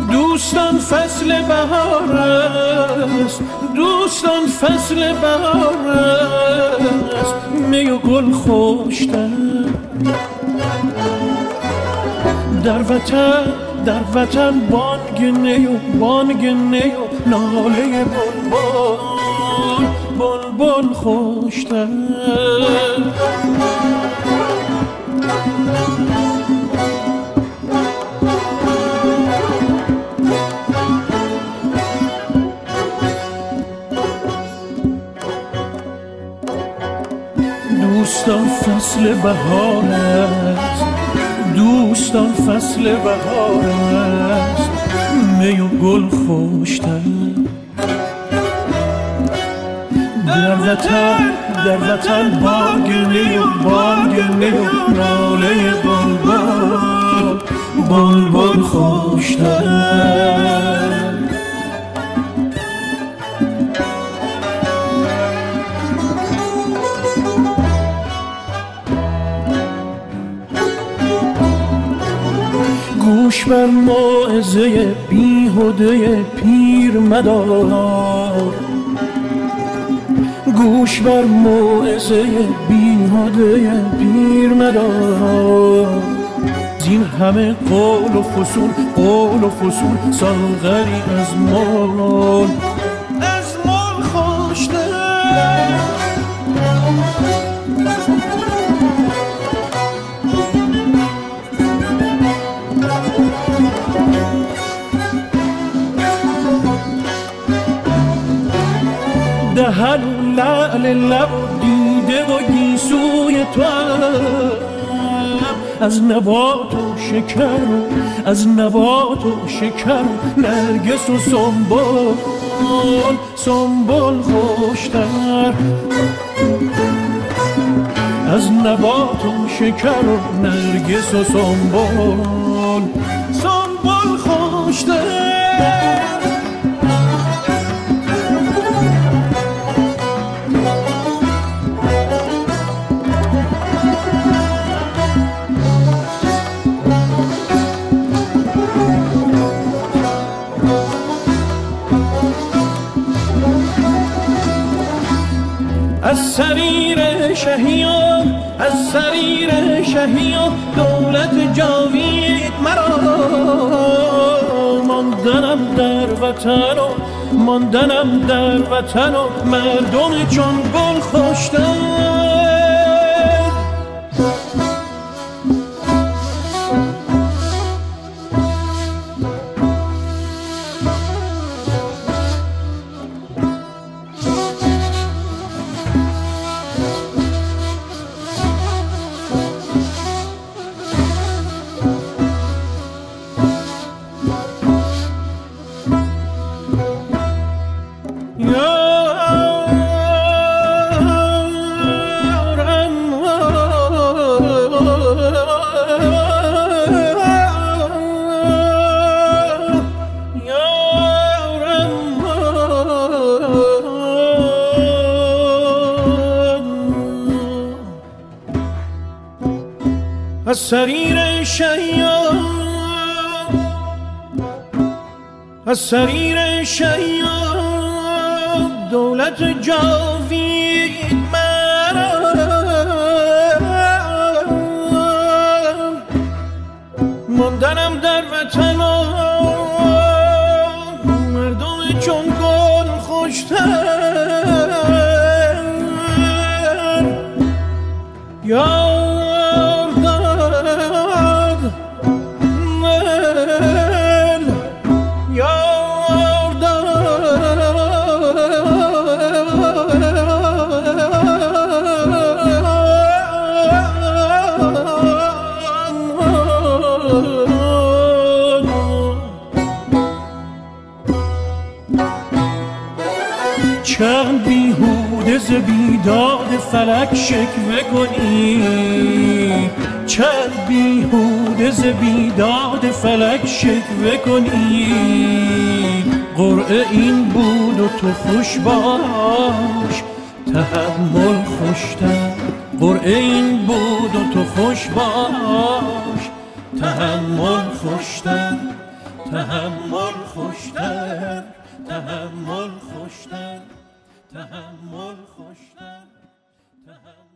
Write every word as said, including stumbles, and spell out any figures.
دوستان فصل بهار است، دوستان فصل بهار است، می و گل خوشتر در وطن، در وطن بانگ نی و بانگ نی و ناله بلبل بلبل خوشتر. دوستان فصل بهار است، دوستان فصل بهار است، می و گل خوشتر در وطن، در وطن بانگ نی و بانگ نی و ناله بلبل بلبل خوشتر. گوش بر موعظه بیهوده پیر مدار، گوش بر موعظه بیهوده پیر مدار. زین همه قول و فسون، قول و فسون، ساغری از مال، از مال خوشتر. دهن و لعل لب و دیده و گیسوی تو، از نبات و شکر و از نبات و شکر، نرگس و سنبل سنبل خوشتر. از نبات و شکر و نرگس و سنبل سنبل خوشتر. از سریر شهیان، از سریر شهیان، دولت جاوید مرا. ماندنم در وطن و ماندنم در وطن و مردم چون گل خوشتر. از سریر شیاد، از سریر شیاد، دولت جاوید مرا. ماندنم در وطن و مردم چون گل خوشتر. یا چند بیهوده ز بیداد فلک شکوه کنی، چند بیهوده ز بیداد فلک شکوه کنی. قرعه این بود و تو خوش باش، تحمل خوشتر. قرعه این بود و تو خوش باش، تحمل خوشتر. تحمل خوشتر، تحمل خوشتر، تحمل خوشتر، تحمل